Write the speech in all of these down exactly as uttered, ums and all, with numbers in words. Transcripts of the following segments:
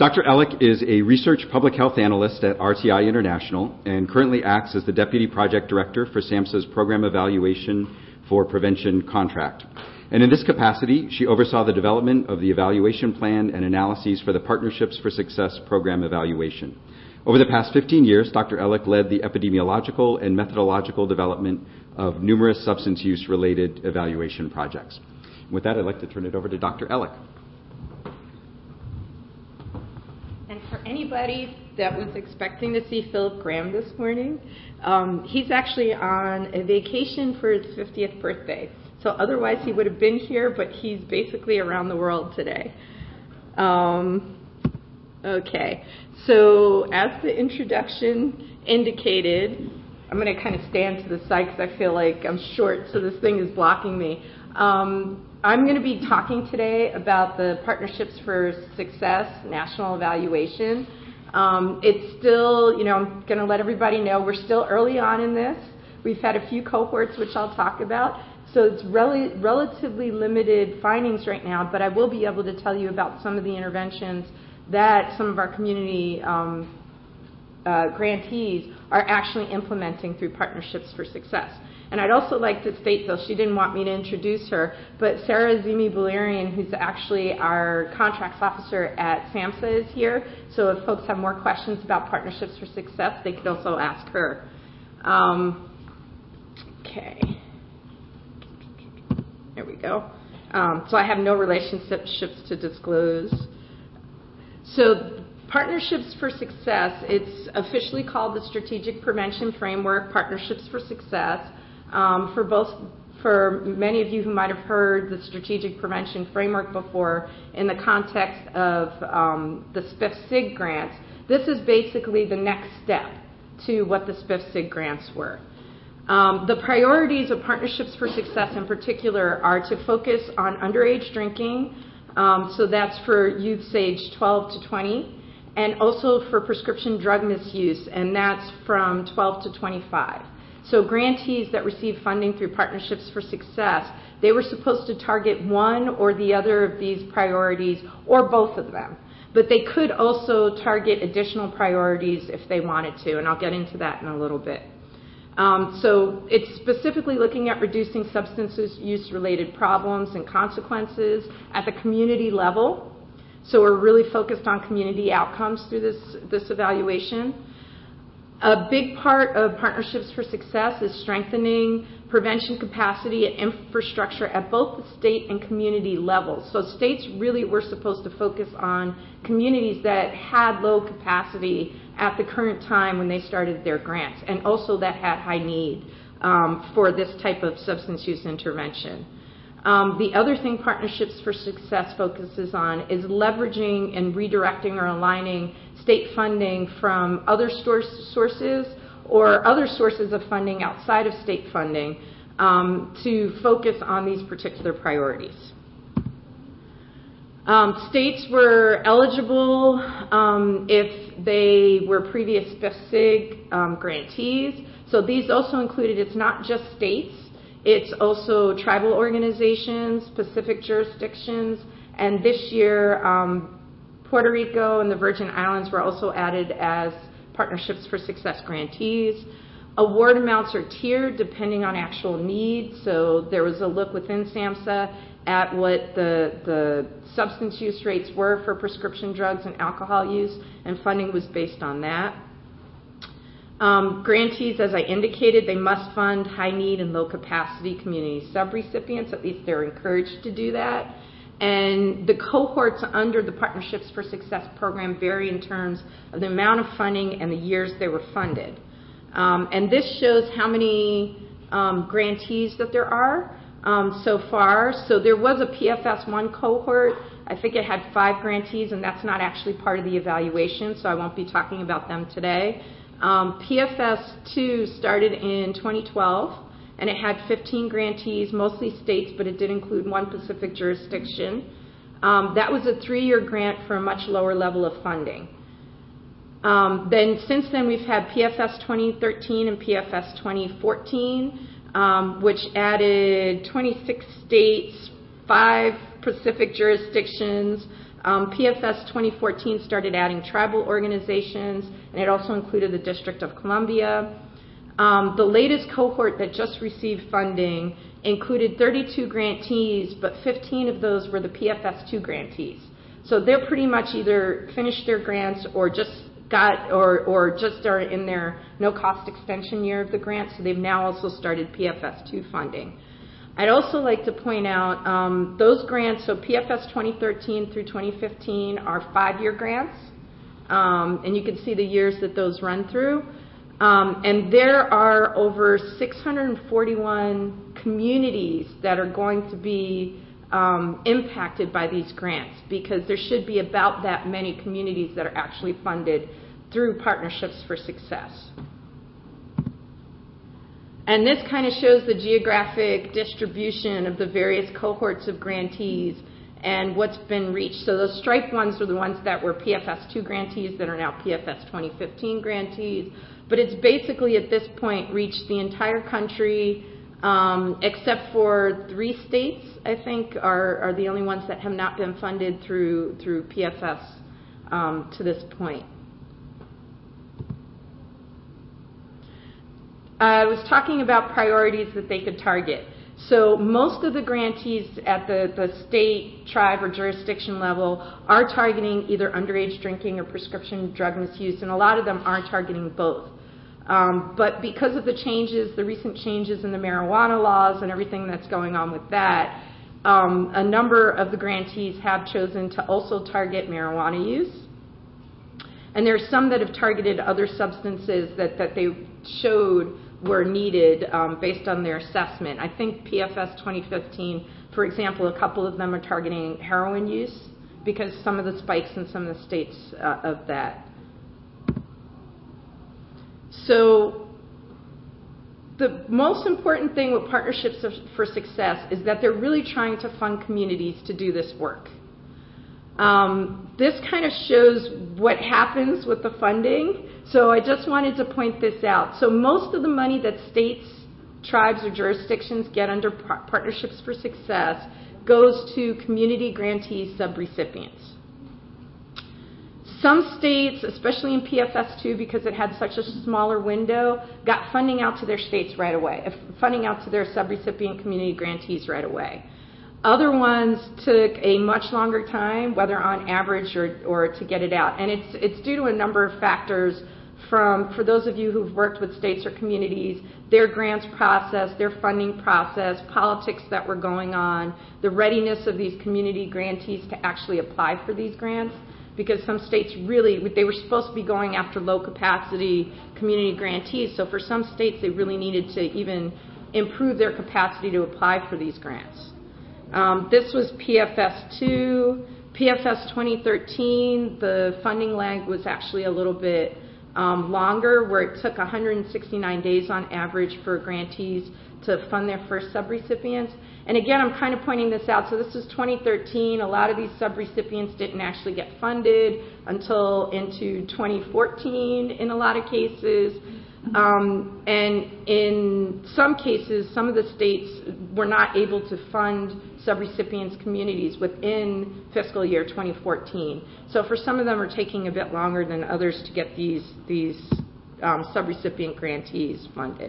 Doctor Ellick is a research public health analyst at R T I International and currently acts as the Deputy Project Director for SAMHSA's Program Evaluation for Prevention contract. And in this capacity, she oversaw the development of the evaluation plan and analyses for the Partnerships for Success program evaluation. Over the past fifteen years, Doctor Ellick led the epidemiological and methodological development of numerous substance use-related evaluation projects. With that, I'd like to turn it over to Doctor Ellick. And for anybody that was expecting to see Philip Graham this morning, um, he's actually on a vacation for his fiftieth birthday. So otherwise he would have been here, but he's basically around the world today. Um, okay, so as the introduction indicated, I'm going to kind of stand to the side because I feel like I'm short, so this thing is blocking me. Um, I'm going to be talking today about the Partnerships for Success National Evaluation. Um, it's still, you know, I'm going to let everybody know we're still early on in this. We've had a few cohorts, which I'll talk about. So it's rel- relatively limited findings right now, but I will be able to tell you about some of the interventions that some of our community um, uh, grantees are actually implementing through Partnerships for Success. And I'd also like to state, though, she didn't want me to introduce her, but Sarah Zimi Balerian, who's actually our contracts officer at SAMHSA, is here. So if folks have more questions about Partnerships for Success, they could also ask her. Um, okay. There we go. Um, so I have no relationships to disclose. So Partnerships for Success, it's officially called the Strategic Prevention Framework, Partnerships for Success. Um, for both, for many of you who might have heard the Strategic Prevention Framework before in the context of um, the S P I F S I G grants, this is basically the next step to what the S P I F S I G grants were. Um, the priorities of Partnerships for Success in particular are to focus on underage drinking, um, so that's for youths aged twelve to twenty, and also for prescription drug misuse, and that's from twelve to twenty-five. So grantees that receive funding through Partnerships for Success, they were supposed to target one or the other of these priorities, or both of them. But they could also target additional priorities if they wanted to, and I'll get into that in a little bit. Um, so it's specifically looking at reducing substance use-related problems and consequences at the community level. So we're really focused on community outcomes through this, this evaluation. A big part of Partnerships for Success is strengthening prevention capacity and infrastructure at both the state and community levels. So states really were supposed to focus on communities that had low capacity at the current time when they started their grants, and also that had high need um, for this type of substance use intervention. Um, the other thing Partnerships for Success focuses on is leveraging and redirecting or aligning state funding from other source, sources or other sources of funding outside of state funding um, to focus on these particular priorities. Um, states were eligible um, if they were previous S P I F S I G um, grantees. So these also included, it's not just states, it's also tribal organizations, Pacific jurisdictions, and this year um, Puerto Rico and the Virgin Islands were also added as Partnerships for Success grantees. Award amounts are tiered depending on actual need. So there was a look within SAMHSA at what the, the substance use rates were for prescription drugs and alcohol use, and funding was based on that. Um, grantees, as I indicated, they must fund high need and low capacity community subrecipients. At least they're encouraged to do that. And the cohorts under the Partnerships for Success program vary in terms of the amount of funding and the years they were funded. Um, and this shows how many um, grantees that there are um, so far. So there was a P F S one cohort. I think it had five grantees, and that's not actually part of the evaluation, so I won't be talking about them today. Um, P F S two started in twenty twelve, and it had fifteen grantees, mostly states, but it did include one Pacific jurisdiction. Um, that was a three-year grant for a much lower level of funding. Um, then since then, we've had P F S twenty thirteen and P F S twenty fourteen, um, which added twenty-six states, five Pacific jurisdictions, Um, P F S twenty fourteen started adding tribal organizations, and it also included the District of Columbia. Um, the latest cohort that just received funding included thirty-two grantees, but fifteen of those were the P F S two grantees. So they're pretty much either finished their grants or just got or, or just are in their no-cost extension year of the grant, so they've now also started P F S two funding. I'd also like to point out um, those grants, so P F S twenty thirteen through twenty fifteen are five-year grants, um, and you can see the years that those run through. Um, and there are over six hundred forty-one communities that are going to be um, impacted by these grants, because there should be about that many communities that are actually funded through Partnerships for Success. And this kind of shows the geographic distribution of the various cohorts of grantees and what's been reached. So those striped ones are the ones that were P F S two grantees that are now P F S twenty fifteen grantees. But it's basically at this point reached the entire country, um, except for three states, I think, are, are the only ones that have not been funded through, through P F S um, to this point. I was talking about priorities that they could target. So most of the grantees at the, the state, tribe, or jurisdiction level are targeting either underage drinking or prescription drug misuse, and a lot of them are targeting both. Um, but because of the changes, the recent changes in the marijuana laws and everything that's going on with that, um, a number of the grantees have chosen to also target marijuana use. And there are some that have targeted other substances that, that they showed were needed um, based on their assessment. I think P F S twenty fifteen, for example, a couple of them are targeting heroin use because some of the spikes in some of the states uh, of that. So the most important thing with Partnerships for Success is that they're really trying to fund communities to do this work. Um, this kind of shows what happens with the funding. So I just wanted to point this out. So most of the money that states, tribes, or jurisdictions get under par- Partnerships for Success goes to community grantee subrecipients. Some states, especially in P F S two, because it had such a smaller window, got funding out to their states right away, funding out to their subrecipient community grantees right away. Other ones took a much longer time, whether on average or, or to get it out. And it's, it's due to a number of factors from, for those of you who've worked with states or communities, their grants process, their funding process, politics that were going on, the readiness of these community grantees to actually apply for these grants. Because some states really, they were supposed to be going after low capacity community grantees. So for some states, they really needed to even improve their capacity to apply for these grants. Um, this was P F S two. P F S twenty thirteen, the funding lag was actually a little bit um, longer, where it took one hundred sixty-nine days on average for grantees to fund their first subrecipients. And again, I'm kind of pointing this out. So this is twenty thirteen. A lot of these subrecipients didn't actually get funded until into twenty fourteen in a lot of cases. Um, and in some cases, some of the states were not able to fund subrecipients communities within fiscal year twenty fourteen. So for some of them are taking a bit longer than others to get these, these um, subrecipient grantees funded.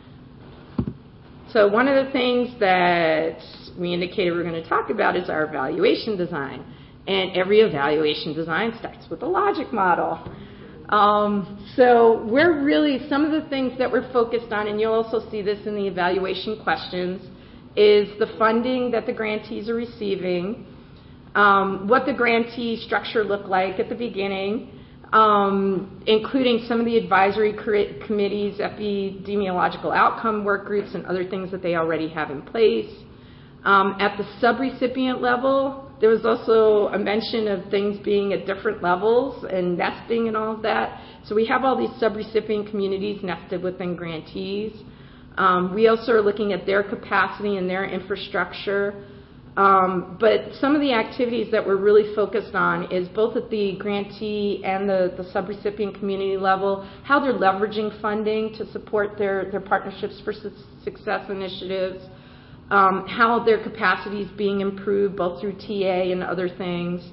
So one of the things that we indicated we're going to talk about is our evaluation design. And every evaluation design starts with a logic model. Um, so we're really, some of the things that we're focused on, and you'll also see this in the evaluation questions, is the funding that the grantees are receiving, um, what the grantee structure looked like at the beginning, um, including some of the advisory committees, epidemiological outcome work groups, and other things that they already have in place. Um, at the subrecipient level, there was also a mention of things being at different levels and nesting and all of that. So we have all these subrecipient communities nested within grantees. Um, we also are looking at their capacity and their infrastructure. Um, but some of the activities that we're really focused on is both at the grantee and the, the subrecipient community level, how they're leveraging funding to support their, their Partnerships for Success initiatives, um, how their capacity is being improved both through T A and other things,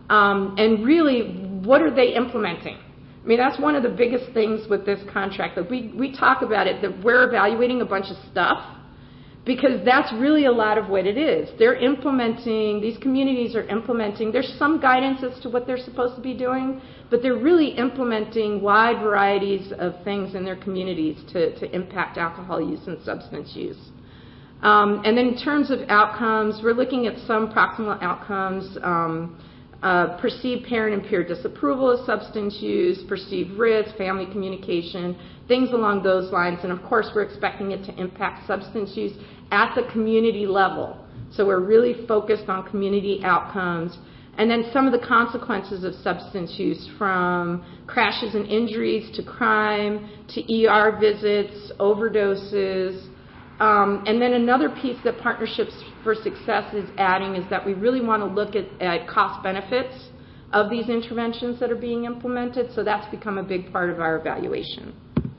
Um, and really, what are they implementing? I mean, that's one of the biggest things with this contract. That we, we talk about it, that we're evaluating a bunch of stuff, because that's really a lot of what it is. They're implementing, these communities are implementing, there's some guidance as to what they're supposed to be doing, but they're really implementing wide varieties of things in their communities to, to impact alcohol use and substance use. Um, and then in terms of outcomes, we're looking at some proximal outcomes, um, uh, perceived parent and peer disapproval of substance use, perceived risk, family communication, things along those lines. And of course, we're expecting it to impact substance use at the community level. So we're really focused on community outcomes. And then some of the consequences of substance use, from crashes and injuries to crime to E R visits, overdoses. Um, and then another piece that Partnerships for Success is adding is that we really want to look at, at cost benefits of these interventions that are being implemented. So that's become a big part of our evaluation.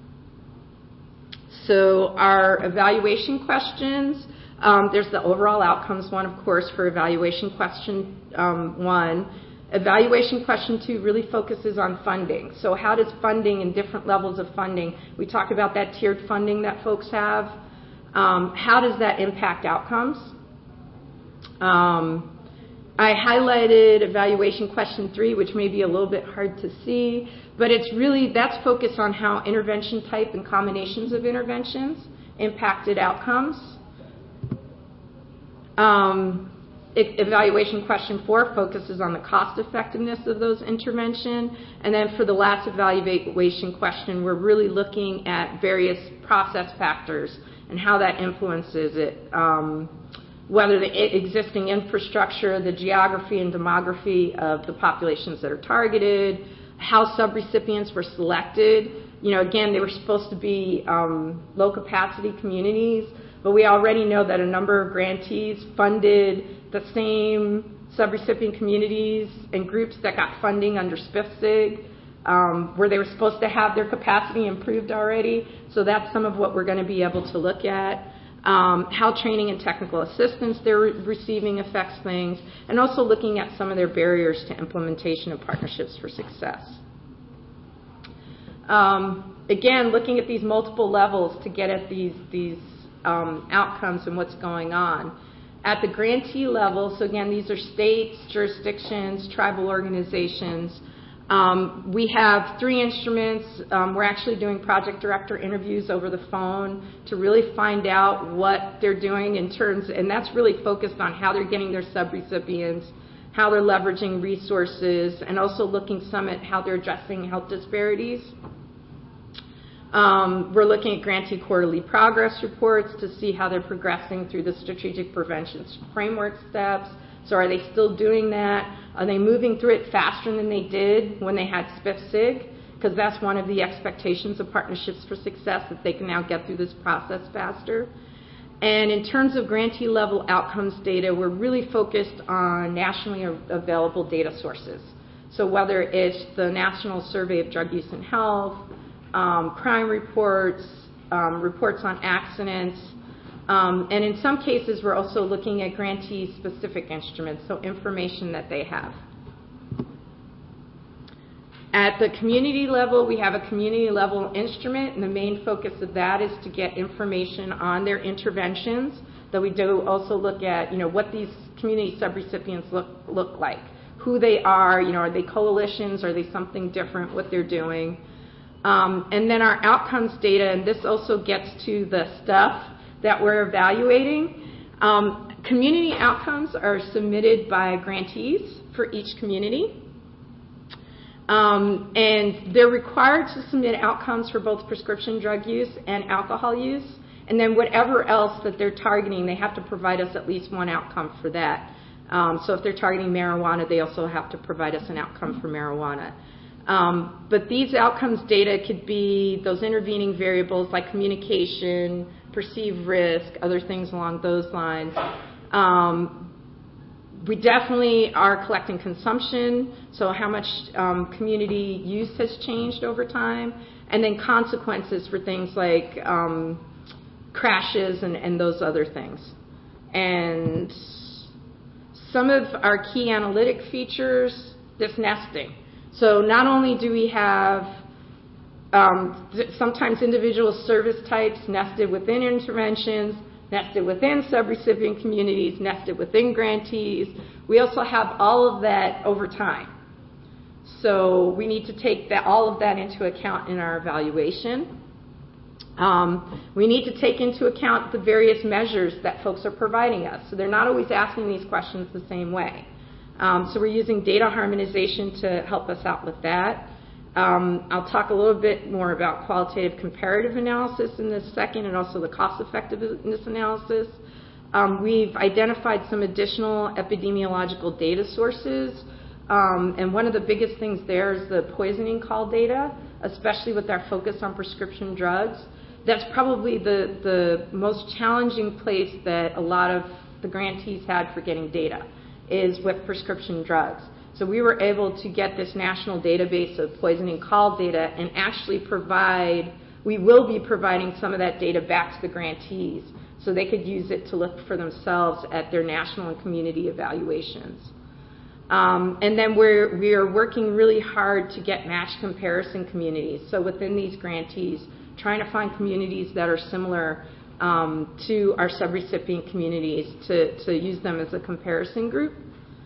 So our evaluation questions, um, there's the overall outcomes one, of course, for evaluation question um, one. Evaluation question two really focuses on funding. So how does funding and different levels of funding, we talked about that tiered funding that folks have. Um, how does that impact outcomes? Um, I highlighted evaluation question three, which may be a little bit hard to see, but it's really, that's focused on how intervention type and combinations of interventions impacted outcomes. Um, e- evaluation question four focuses on the cost effectiveness of those interventions. And then for the last evaluation question, we're really looking at various process factors and how that influences it. Um, whether the existing infrastructure, the geography and demography of the populations that are targeted, how subrecipients were selected. You know, again, they were supposed to be um, low-capacity communities, but we already know that a number of grantees funded the same subrecipient communities and groups that got funding under S P F C I G, um, where they were supposed to have their capacity improved already. So that's some of what we're going to be able to look at. Um, how training and technical assistance they're re- receiving affects things, and also looking at some of their barriers to implementation of Partnerships for Success. Um, again, looking at these multiple levels to get at these, these um, outcomes and what's going on. At the grantee level, so again, these are states, jurisdictions, tribal organizations. Um, we have three instruments. Um, we're actually doing project director interviews over the phone to really find out what they're doing in terms, and that's really focused on how they're getting their subrecipients, how they're leveraging resources, and also looking some at how they're addressing health disparities. Um, we're looking at grantee quarterly progress reports to see how they're progressing through the strategic prevention framework steps. So are they still doing that? Are they moving through it faster than they did when they had S P F C I G? Because that's one of the expectations of Partnerships for Success, that they can now get through this process faster. And in terms of grantee level outcomes data, we're really focused on nationally available data sources. So whether it's the National Survey of Drug Use and Health, um, crime reports, um, reports on accidents, Um, and in some cases, we're also looking at grantee-specific instruments, so information that they have. At the community level, we have a community-level instrument, and the main focus of that is to get information on their interventions. Though we do also look at, you know, what these community subrecipients look look like, who they are. You know, are they coalitions? Are they something different? What they're doing, um, and then our outcomes data, and this also gets to the stuff that we're evaluating. Um, community outcomes are submitted by grantees for each community. Um, and they're required to submit outcomes for both prescription drug use and alcohol use. And then whatever else that they're targeting, they have to provide us at least one outcome for that. Um, so if they're targeting marijuana, they also have to provide us an outcome for marijuana. Um, but these outcomes data could be those intervening variables like communication, perceived risk, other things along those lines. Um, we definitely are collecting consumption, so how much um, community use has changed over time, and then consequences for things like um, crashes and, and those other things. And some of our key analytic features this nesting. So not only do we have um, sometimes individual service types nested within interventions, nested within subrecipient communities, nested within grantees, we also have all of that over time. So we need to take that, all of that into account in our evaluation. Um, we need to take into account the various measures that folks are providing us. So they're not always asking these questions the same way. Um, so we're using data harmonization to help us out with that. Um, I'll talk a little bit more about qualitative comparative analysis in this second, and also the cost effectiveness analysis. Um, we've identified some additional epidemiological data sources, um, and one of the biggest things there is the poisoning call data, especially with our focus on prescription drugs. That's probably the, the most challenging place that a lot of the grantees had for getting data, is with prescription drugs. So we were able to get this national database of poisoning call data and actually provide, we will be providing some of that data back to the grantees so they could use it to look for themselves at their national and community evaluations. Um, and then we're, we are working really hard to get match comparison communities. So within these grantees, trying to find communities that are similar um, to our subrecipient communities to, to use them as a comparison group.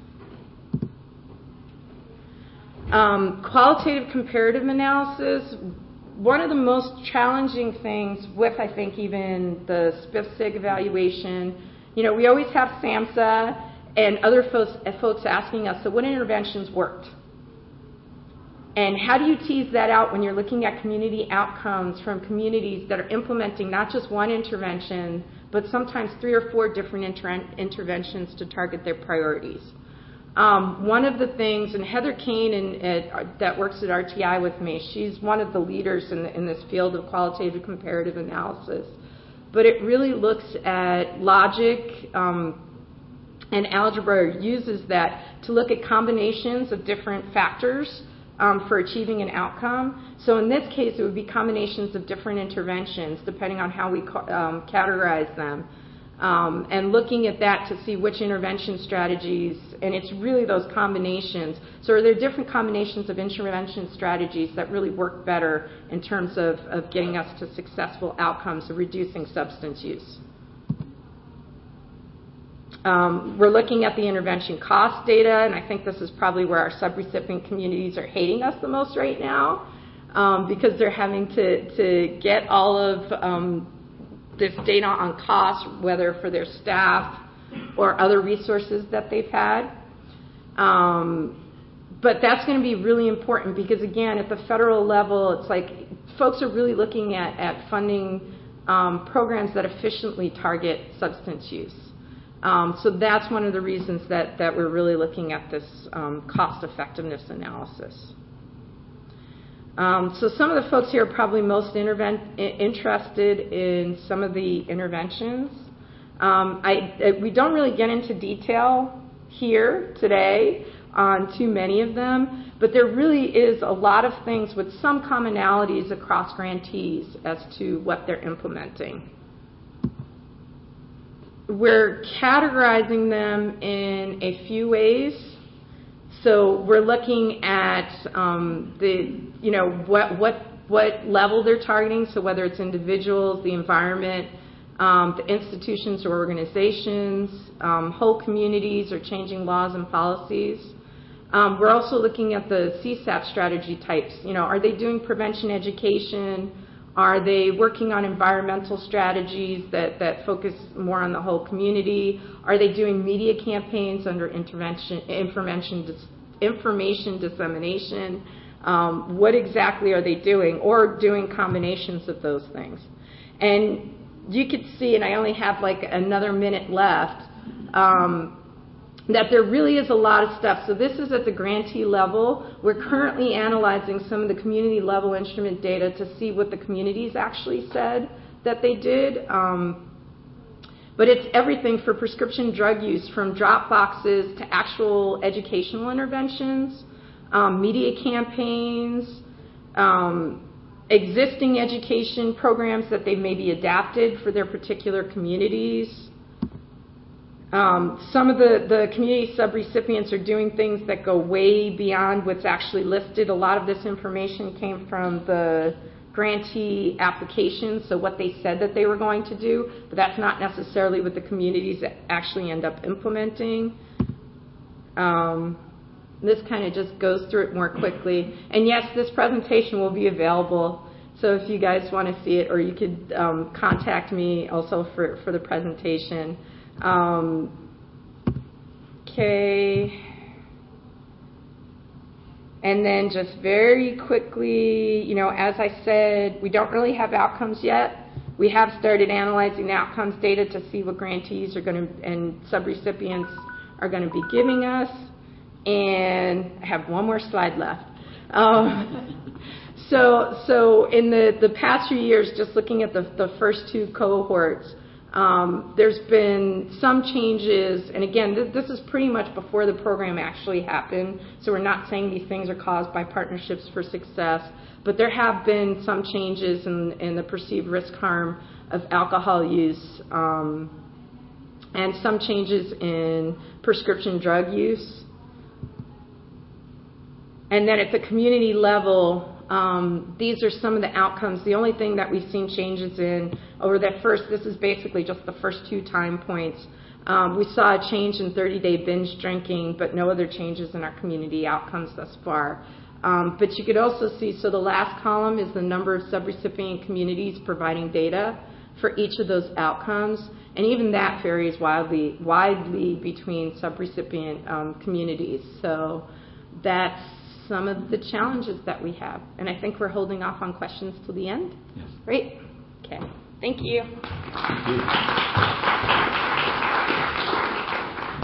Um, qualitative comparative analysis, one of the most challenging things with, I think, even the S P I F-SIG evaluation, you know, we always have SAMHSA and other folks, folks asking us, so what interventions worked? And how do you tease that out when you're looking at community outcomes from communities that are implementing not just one intervention, but sometimes three or four different inter interventions to target their priorities? Um, one of the things, and Heather Kane in, at, that works at R T I with me, she's one of the leaders in, the, in this field of qualitative comparative analysis. But it really looks at logic um, and algebra, uses that to look at combinations of different factors um, for achieving an outcome. So in this case, it would be combinations of different interventions depending on how we um, categorize them. Um, and looking at that to see which intervention strategies, and it's really those combinations. So are there different combinations of intervention strategies that really work better in terms of, of getting us to successful outcomes of reducing substance use? Um, we're looking at the intervention cost data, and I think this is probably where our subrecipient communities are hating us the most right now, um, because they're having to, to get all of um, this data on cost, whether for their staff or other resources that they've had. Um, but that's going to be really important because, again, at the federal level, it's like folks are really looking at, at funding um, programs that efficiently target substance use. Um, so that's one of the reasons that, that we're really looking at this um, cost effectiveness analysis. Um, so some of the folks here are probably most interested in some of the interventions. Um, I, we don't really get into detail here today on too many of them, but there really is a lot of things with some commonalities across grantees as to what they're implementing. We're categorizing them in a few ways. So we're looking at um, the, you know, what, what, what level they're targeting, so whether it's individuals, the environment, um, the institutions or organizations, um, whole communities, or changing laws and policies. Um, we're also looking at the C SAP strategy types. You know, are they doing prevention education? Are they working on environmental strategies that, that focus more on the whole community? Are they doing media campaigns under intervention, information, information dissemination? Um, what exactly are they doing? Or doing combinations of those things? And you could see, and I only have like another minute left, um, that there really is a lot of stuff. So this is at the grantee level. We're currently analyzing some of the community level instrument data to see what the communities actually said that they did. Um, but it's everything for prescription drug use, from drop boxes to actual educational interventions, um, media campaigns, um, existing education programs that they've maybe adapted for their particular communities. Um, some of the, the community subrecipients are doing things that go way beyond what's actually listed. A lot of this information came from the grantee application, so what they said that they were going to do, but that's not necessarily what the communities actually end up implementing. Um, this kind of just goes through it more quickly. And yes, this presentation will be available, so if you guys want to see it, or you could um, contact me also for, for the presentation. Um, okay. And then just very quickly, you know, as I said, we don't really have outcomes yet. We have started analyzing the outcomes data to see what grantees are going to and subrecipients are going to be giving us. And I have one more slide left. Um, so, so in the, the past few years, just looking at the, the first two cohorts, Um, there's been some changes, and again, th- this is pretty much before the program actually happened, so we're not saying these things are caused by Partnerships for Success, but there have been some changes in, in the perceived risk harm of alcohol use, um, and some changes in prescription drug use. And then at the community level, Um, these are some of the outcomes. The only thing that we've seen changes in over that first, this is basically just the first two time points. Um, we saw a change in thirty-day binge drinking, but no other changes in our community outcomes thus far. Um, but you could also see, so the last column is the number of subrecipient communities providing data for each of those outcomes, and even that varies wildly, widely between subrecipient um, communities. So that's some of the challenges that we have. And I think we're holding off on questions till the end. Yes. Great. Okay. Thank you. Thank you.